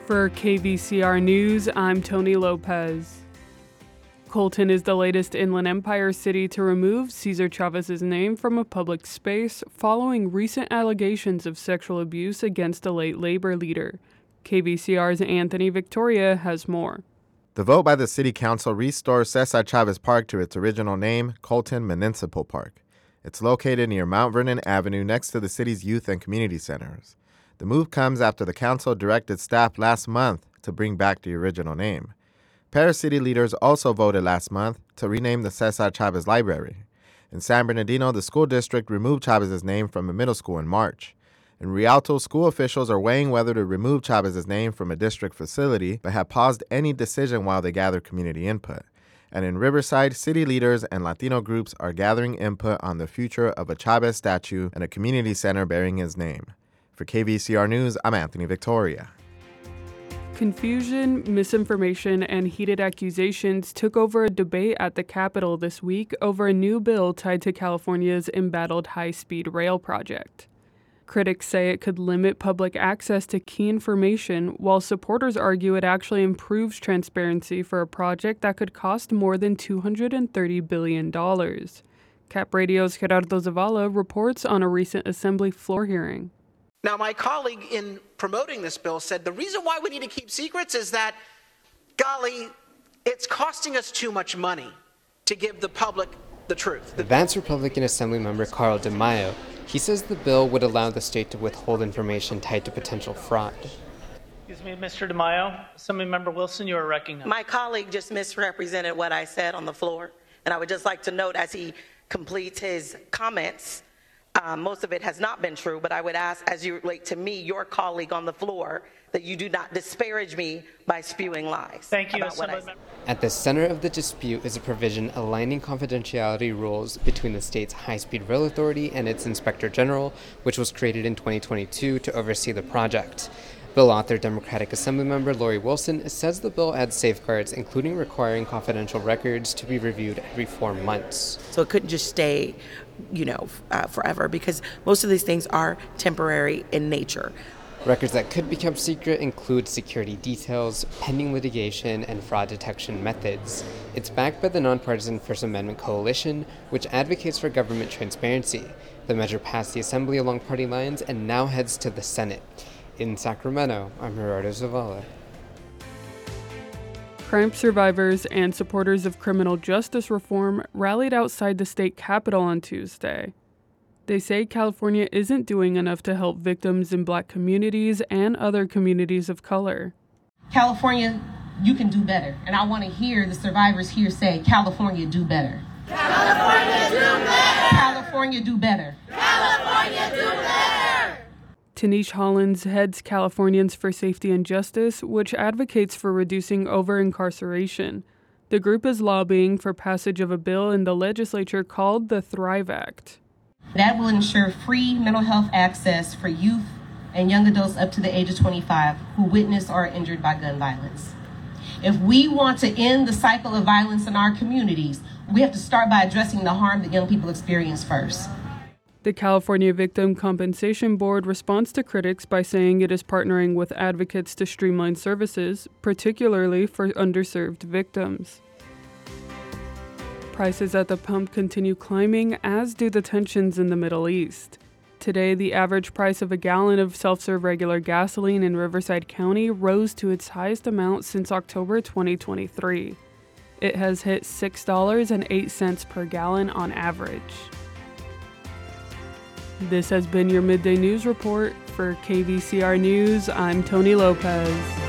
For KVCR News, I'm Tony Lopez. Colton is the latest Inland Empire city to remove Cesar Chavez's name from a public space following recent allegations of sexual abuse against a late labor leader. KVCR's Anthony Victoria has more. The vote by the City Council restores Cesar Chavez Park to its original name, Colton Municipal Park. It's located near Mount Vernon Avenue next to the city's youth and community centers. The move comes after the council directed staff last month to bring back the original name. Paris city leaders also voted last month to rename the Cesar Chavez Library. In San Bernardino, the school district removed Chavez's name from a middle school in March. In Rialto, school officials are weighing whether to remove Chavez's name from a district facility, but have paused any decision while they gather community input. And in Riverside, city leaders and Latino groups are gathering input on the future of a Chavez statue and a community center bearing his name. For KVCR News, I'm Anthony Victoria. Confusion, misinformation, and heated accusations took over a debate at the Capitol this week over a new bill tied to California's embattled high-speed rail project. Critics say it could limit public access to key information, while supporters argue it actually improves transparency for a project that could cost more than $230 billion. Cap Radio's Gerardo Zavala reports on a recent Assembly floor hearing. Now, my colleague in promoting this bill said the reason why we need to keep secrets is that, golly, it's costing us too much money to give the public the truth. Advanced Republican Assemblymember Carl DeMaio, he says the bill would allow the state to withhold information tied to potential fraud. Excuse me, Mr. DeMaio. Assemblymember Wilson, you are recognized. My colleague just misrepresented what I said on the floor, and I would just like to note as he completes his comments, most of it has not been true, but I would ask, as you relate to me, your colleague on the floor, that you do not disparage me by spewing lies. Thank you, At the center of the dispute is a provision aligning confidentiality rules between the state's high-speed rail authority and its inspector general, which was created in 2022 to oversee the project. Bill author Democratic Assemblymember Lori Wilson says the bill adds safeguards, including requiring confidential records to be reviewed every 4 months. So it couldn't just stay, forever, because most of these things are temporary in nature. Records that could become secret include security details, pending litigation, and fraud detection methods. It's backed by the nonpartisan First Amendment Coalition, which advocates for government transparency. The measure passed the Assembly along party lines and now heads to the Senate. In Sacramento, I'm Gerardo Zavala. Crime survivors and supporters of criminal justice reform rallied outside the state capitol on Tuesday. They say California isn't doing enough to help victims in Black communities and other communities of color. California, you can do better. And I want to hear the survivors here say, California, do better. California, do better. California, do better. California, do better. Tanish Hollins heads Californians for Safety and Justice, which advocates for reducing over-incarceration. The group is lobbying for passage of a bill in the legislature called the Thrive Act. That will ensure free mental health access for youth and young adults up to the age of 25 who witness or are injured by gun violence. If we want to end the cycle of violence in our communities, we have to start by addressing the harm that young people experience first. The California Victim Compensation Board responds to critics by saying it is partnering with advocates to streamline services, particularly for underserved victims. Prices at the pump continue climbing, as do the tensions in the Middle East. Today, the average price of a gallon of self-serve regular gasoline in Riverside County rose to its highest amount since October 2023. It has hit $6.08 per gallon on average. This has been your Midday News Report. For KVCR News, I'm Tony Lopez.